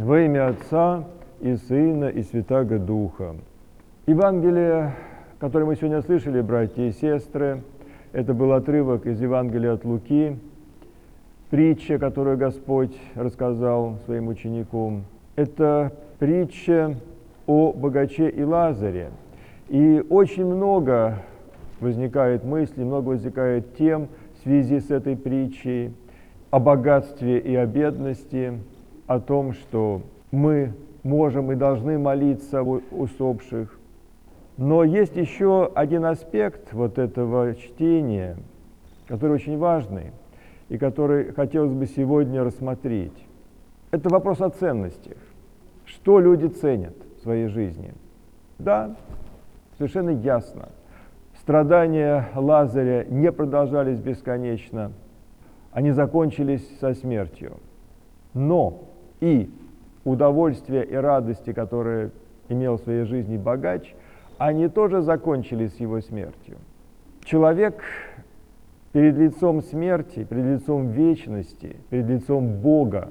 Во имя Отца и Сына и Святаго Духа. Евангелие, которое мы сегодня слышали, братья и сестры, это был отрывок из Евангелия от Луки, притча, которую Господь рассказал своим ученикам. Это притча о богаче и Лазаре. И очень много возникает мыслей, много возникает тем в связи с этой притчей о богатстве и о бедности, о том, что мы можем и должны молиться о усопших. Но есть еще один аспект вот этого чтения, который очень важный и который хотелось бы сегодня рассмотреть. Это вопрос о ценностях. Что люди ценят в своей жизни? Да, совершенно ясно. Страдания Лазаря не продолжались бесконечно, они закончились со смертью. Но и удовольствия и радости, которые имел в своей жизни богач, они тоже закончились с его смертью. Человек перед лицом смерти, перед лицом вечности, перед лицом Бога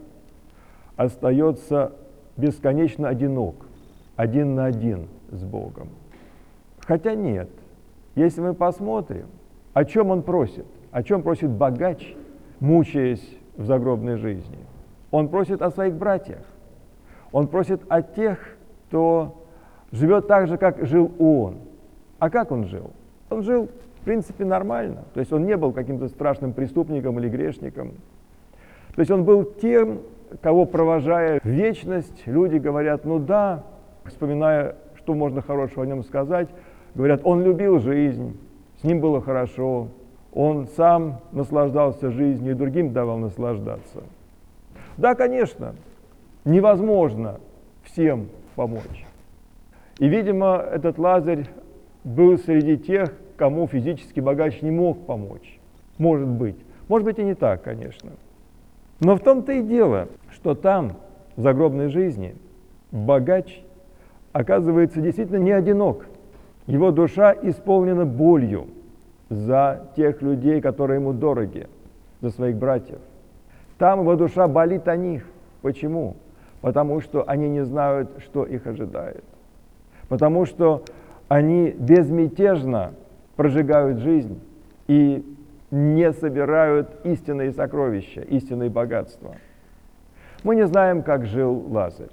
остается бесконечно одинок, один на один с Богом. Хотя нет, если мы посмотрим, о чем он просит, о чем просит богач, мучаясь в загробной жизни. Он просит о своих братьях, он просит о тех, кто живет так же, как жил он. А как он жил? Он жил, в принципе, нормально. То есть он не был каким-то страшным преступником или грешником. То есть он был тем, кого, провожая в вечность, люди говорят, ну да, вспоминая, что можно хорошего о нем сказать, говорят, он любил жизнь, с ним было хорошо, он сам наслаждался жизнью и другим давал наслаждаться. Да, конечно, невозможно всем помочь. И, видимо, этот Лазарь был среди тех, кому физически богач не мог помочь. Может быть. Может быть и не так, конечно. Но в том-то и дело, что там, в загробной жизни, богач оказывается действительно не одинок. Его душа исполнена болью за тех людей, которые ему дороги, за своих братьев. Там его душа болит о них. Почему? Потому что они не знают, что их ожидает. Потому что они безмятежно прожигают жизнь и не собирают истинные сокровища, истинные богатства. Мы не знаем, как жил Лазарь.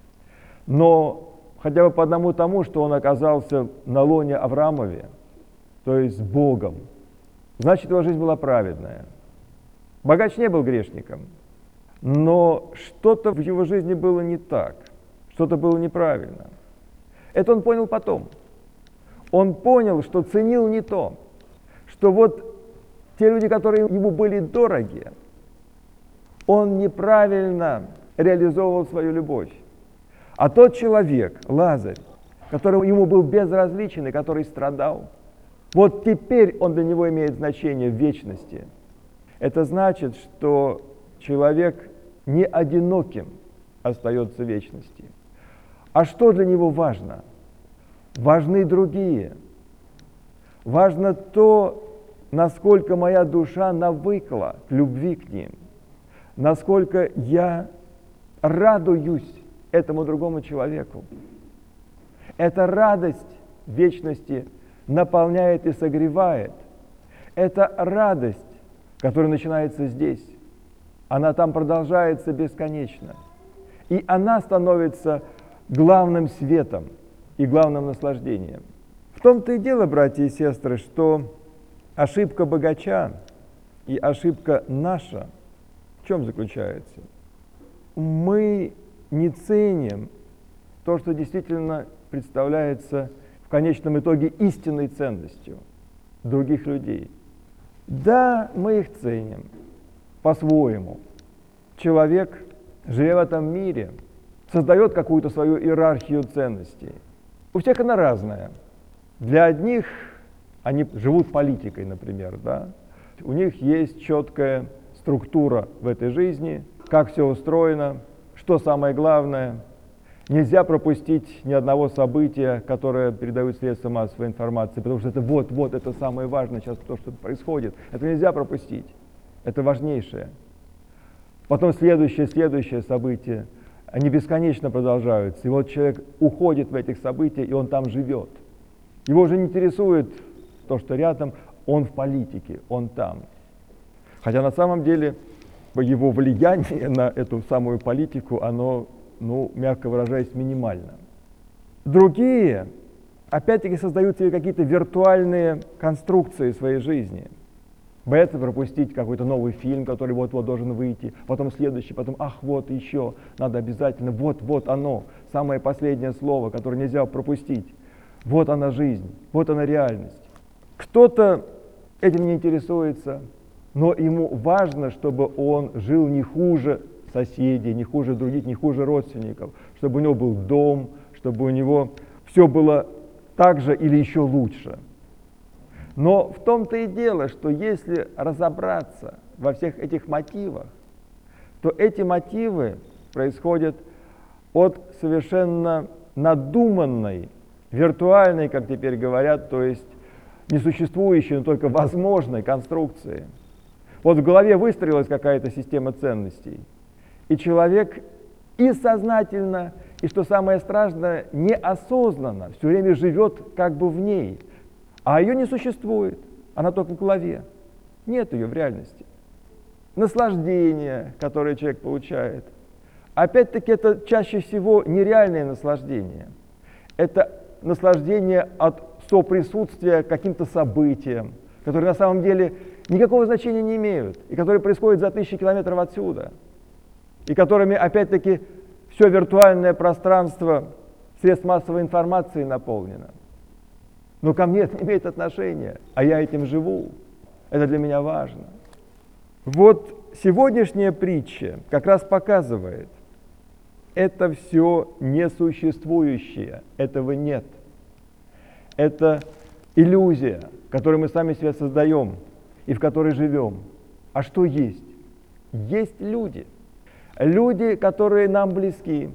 Но хотя бы по одному тому, что он оказался на лоне Авраамове, то есть с Богом, значит, его жизнь была праведная. Богач не был грешником, но что-то в его жизни было не так, что-то было неправильно. Это он понял потом. Он понял, что ценил не то, что вот те люди, которые ему были дороги, он неправильно реализовывал свою любовь. А тот человек, Лазарь, который ему был безразличен и который страдал, вот теперь он для него имеет значение в вечности. Это значит, что человек не одиноким остается в вечности. А что для него важно? Важны другие. Важно то, насколько моя душа навыкла к любви к ним, насколько я радуюсь этому другому человеку. Эта радость вечности наполняет и согревает. Это радость, которая начинается здесь. Она там продолжается бесконечно. И она становится главным светом и главным наслаждением. В том-то и дело, братья и сестры, что ошибка богача и ошибка наша в чем заключается? Мы не ценим то, что действительно представляется в конечном итоге истинной ценностью других людей. Да, мы их ценим по-своему. Человек, живя в этом мире, создает какую-то свою иерархию ценностей. У всех она разная. Для одних они живут политикой, например, да? У них есть четкая структура в этой жизни, как все устроено, что самое главное. Нельзя пропустить ни одного события, которое передают средства массовой информации, потому что это вот это самое важное сейчас, то, что происходит. Это нельзя пропустить. Это важнейшее. Потом следующее событие. они бесконечно продолжаются. И вот человек уходит в этих событиях, и он там живет. Его уже не интересует то, что рядом, он в политике, он там. Хотя на самом деле его влияние на эту самую политику, оно, мягко выражаясь, минимально. Другие, опять-таки, создают себе какие-то виртуальные конструкции своей жизни. Боятся пропустить какой-то новый фильм, который вот-вот должен выйти, потом следующий, потом, вот еще, надо обязательно, вот оно, самое последнее слово, которое нельзя пропустить. Вот она жизнь, вот она реальность. Кто-то этим не интересуется, но ему важно, чтобы он жил не хуже соседей, не хуже других, не хуже родственников, чтобы у него был дом, чтобы у него все было так же или еще лучше. Но в том-то и дело, что если разобраться во всех этих мотивах, то эти мотивы происходят от совершенно надуманной, виртуальной, как теперь говорят, то есть несуществующей, но только возможной конструкции. Вот в голове выстроилась какая-то система ценностей, и человек и сознательно, и, что самое страшное, неосознанно все время живет как бы в ней, а ее не существует, она только в голове, нет ее в реальности. Наслаждение, которое человек получает, опять-таки это чаще всего нереальное наслаждение, это наслаждение от соприсутствия к каким-то событиям, которые на самом деле никакого значения не имеют, и которые происходят за тысячи километров отсюда, и которыми, опять-таки, все виртуальное пространство средств массовой информации наполнено. Но ко мне это не имеет отношения, а я этим живу. Это для меня важно. Вот сегодняшняя притча как раз показывает, это все несуществующее, этого нет. Это иллюзия, которую мы сами себе создаем и в которой живем. А что есть? Есть люди. Люди, которые нам близки.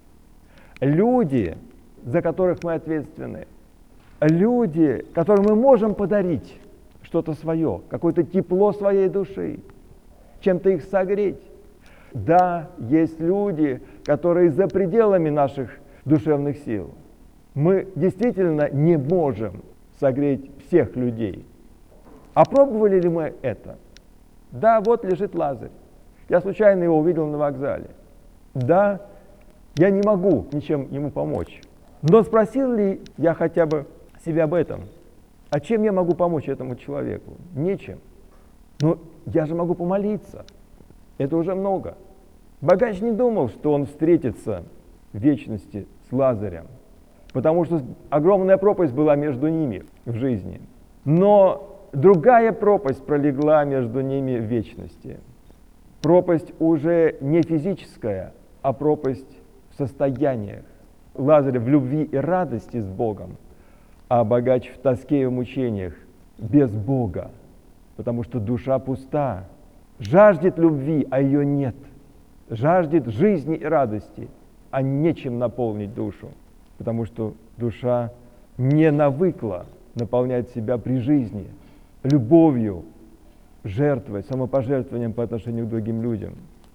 Люди, за которых мы ответственны. Люди, которым мы можем подарить что-то свое, какое-то тепло своей души, чем-то их согреть. Да, есть люди, которые за пределами наших душевных сил. Мы действительно не можем согреть всех людей. А пробовали ли мы это? Да, вот лежит Лазарь. Я случайно его увидел на вокзале. Да, я не могу ничем ему помочь. Но спросил ли я хотя бы себя об этом? А чем я могу помочь этому человеку? Нечем. Но я же могу помолиться. Это уже много. Богач не думал, что он встретится в вечности с Лазарем, потому что огромная пропасть была между ними в жизни. Но другая пропасть пролегла между ними в вечности. Пропасть уже не физическая, а пропасть в состояниях. Лазарь в любви и радости с Богом, а богач в тоске и в мучениях без Бога, потому что душа пуста, жаждет любви, а ее нет, жаждет жизни и радости, а нечем наполнить душу, потому что душа не навыкла наполнять себя при жизни любовью, жертвой, самопожертвованием по отношению к другим людям.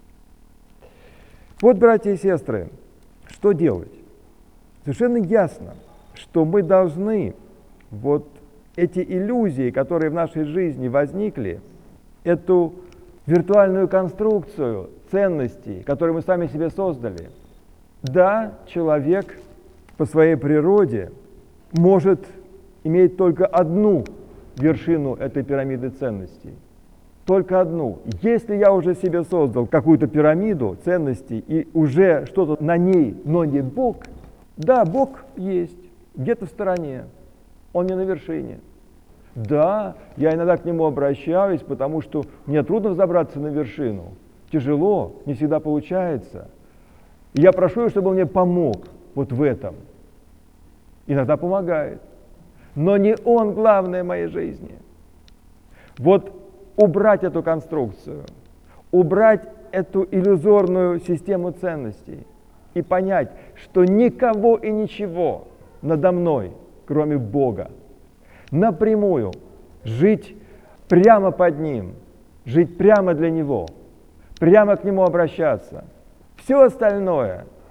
Вот, братья и сестры, что делать? Совершенно ясно, что мы должны вот эти иллюзии, которые в нашей жизни возникли, эту виртуальную конструкцию ценностей, которую мы сами себе создали. Да, человек по своей природе может иметь только одну вершину этой пирамиды ценностей. Только одну. Если я уже себе создал какую-то пирамиду ценностей и уже что-то на ней, но не Бог, да, Бог есть, где-то в стороне, Он не на вершине. Да, я иногда к Нему обращаюсь, потому что мне трудно взобраться на вершину. Тяжело, не всегда получается. И я прошу Его, чтобы Он мне помог вот в этом. Иногда помогает. Но не Он главное в моей жизни. Вот убрать эту конструкцию, убрать эту иллюзорную систему ценностей и понять, что никого и ничего надо мной, кроме Бога. Напрямую жить прямо под Ним, жить прямо для Него, прямо к Нему обращаться. Все остальное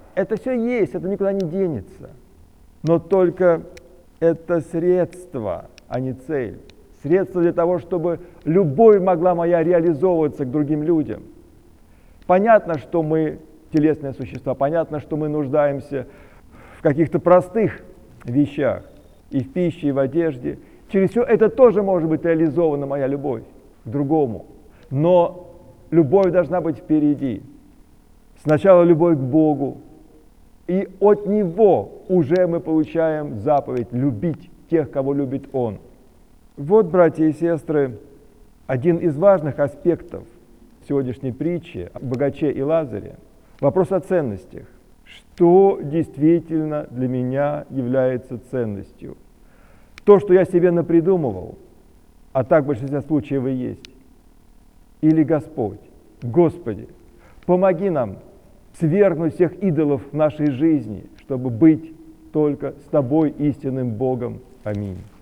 это все есть, это никуда не денется. Но только это средство, а не цель. Средство для того, чтобы любовь могла моя реализовываться к другим людям. Понятно, что мы телесные существа, понятно, что мы нуждаемся в каких-то простых вещах, и в пище, и в одежде. Через все это тоже может быть реализована моя любовь к другому. Но любовь должна быть впереди. Сначала любовь к Богу, и от Него уже мы получаем заповедь любить тех, кого любит Он. Вот, братья и сестры, один из важных аспектов сегодняшней притчи о богаче и Лазаре – вопрос о ценностях. Что действительно для меня является ценностью? То, что я себе напридумывал, а так в большинстве случаев и есть. Или Господь, Господи, помоги нам свергнуть всех идолов в нашей жизни, чтобы быть только с Тобой, истинным Богом. Аминь.